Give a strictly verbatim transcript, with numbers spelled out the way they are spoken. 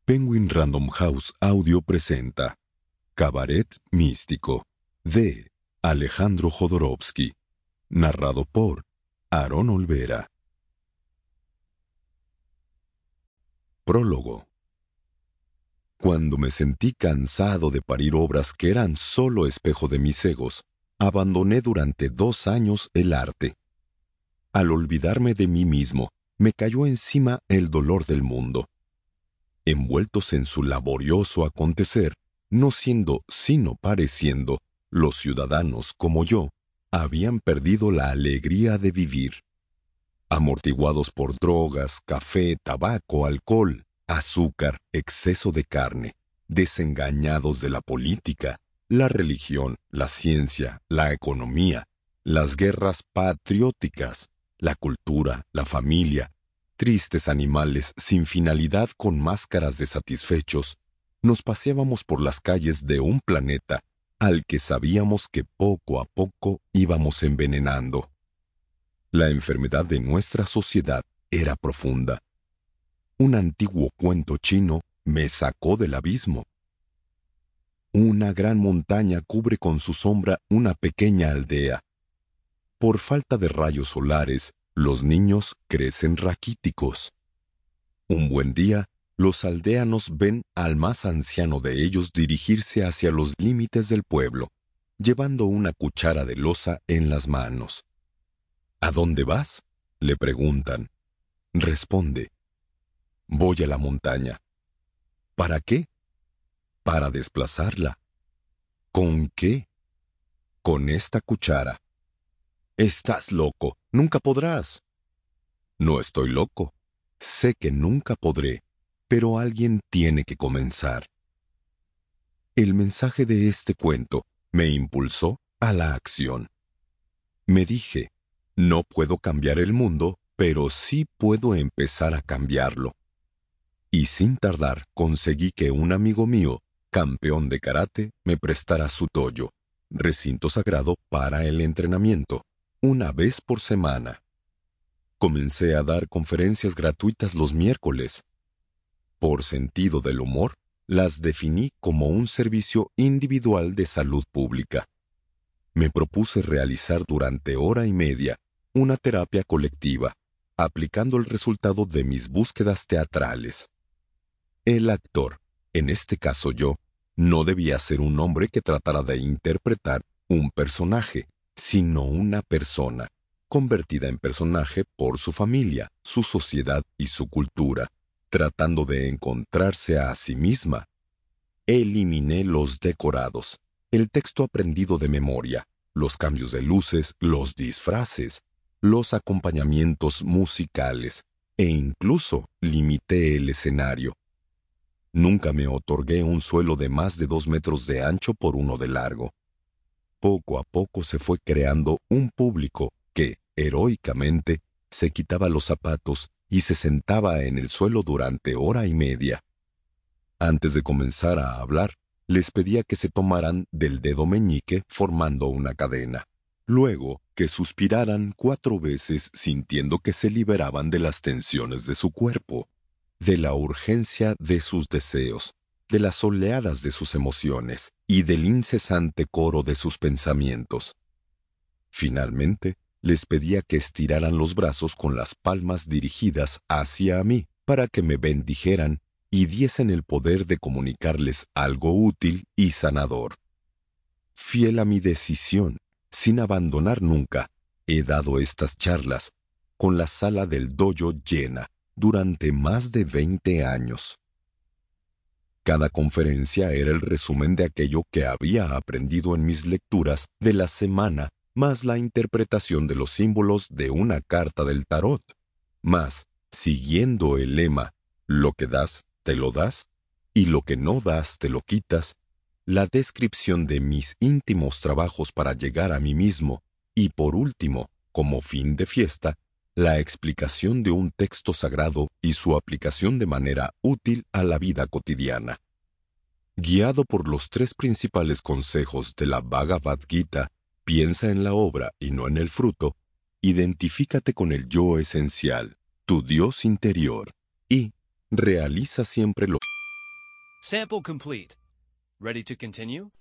Penguin Random House Audio presenta Cabaret Místico, de Alejandro Jodorowsky, narrado por Aarón Olvera. Prólogo. Cuando me sentí cansado de parir obras que eran solo espejo de mis egos, abandoné durante dos años el arte. Al olvidarme de mí mismo, me cayó encima el dolor del mundo. Envueltos en su laborioso acontecer, no siendo sino pareciendo, los ciudadanos como yo habían perdido la alegría de vivir. Amortiguados por drogas, café, tabaco, alcohol, azúcar, exceso de carne, desengañados de la política, la religión, la ciencia, la economía, las guerras patrióticas, la cultura, la familia, tristes animales sin finalidad con máscaras de satisfechos, nos paseábamos por las calles de un planeta al que sabíamos que poco a poco íbamos envenenando. La enfermedad de nuestra sociedad era profunda. Un antiguo cuento chino me sacó del abismo. Una gran montaña cubre con su sombra una pequeña aldea. Por falta de rayos solares, los niños crecen raquíticos. Un buen día, los aldeanos ven al más anciano de ellos dirigirse hacia los límites del pueblo, llevando una cuchara de loza en las manos. ¿A dónde vas?, le preguntan. Responde: voy a la montaña. ¿Para qué? Para desplazarla. ¿Con qué? Con esta cuchara. Estás loco, nunca podrás. No estoy loco. Sé que nunca podré, pero alguien tiene que comenzar. El mensaje de este cuento me impulsó a la acción. Me dije, no puedo cambiar el mundo, pero sí puedo empezar a cambiarlo. Y sin tardar conseguí que un amigo mío, campeón de karate, me prestara su dojo, recinto sagrado para el entrenamiento, una vez por semana. Comencé a dar conferencias gratuitas los miércoles. Por sentido del humor, las definí como un servicio individual de salud pública. Me propuse realizar durante hora y media una terapia colectiva, aplicando el resultado de mis búsquedas teatrales. El actor, en este caso yo, no debía ser un hombre que tratara de interpretar un personaje, sino una persona, convertida en personaje por su familia, su sociedad y su cultura, tratando de encontrarse a sí misma. Eliminé los decorados, el texto aprendido de memoria, los cambios de luces, los disfraces, los acompañamientos musicales, e incluso limité el escenario. Nunca me otorgué un suelo de más de dos metros de ancho por uno de largo. Poco a poco se fue creando un público que, heroicamente, se quitaba los zapatos y se sentaba en el suelo durante hora y media. Antes de comenzar a hablar, les pedía que se tomaran del dedo meñique formando una cadena. Luego, que suspiraran cuatro veces sintiendo que se liberaban de las tensiones de su cuerpo, de la urgencia de sus deseos, de las oleadas de sus emociones y del incesante coro de sus pensamientos. Finalmente, les pedía que estiraran los brazos con las palmas dirigidas hacia mí para que me bendijeran y diesen el poder de comunicarles algo útil y sanador. Fiel a mi decisión, sin abandonar nunca, he dado estas charlas, con la sala del dojo llena, durante más de veinte años. Cada conferencia era el resumen de aquello que había aprendido en mis lecturas de la semana, más la interpretación de los símbolos de una carta del tarot, más, siguiendo el lema, lo que das, te lo das, y lo que no das, te lo quitas, la descripción de mis íntimos trabajos para llegar a mí mismo, y por último, como fin de fiesta, la explicación de un texto sagrado y su aplicación de manera útil a la vida cotidiana. Guiado por los tres principales consejos de la Bhagavad Gita, piensa en la obra y no en el fruto, identifícate con el yo esencial, tu Dios interior, y realiza siempre lo Sample complete. Ready to continue?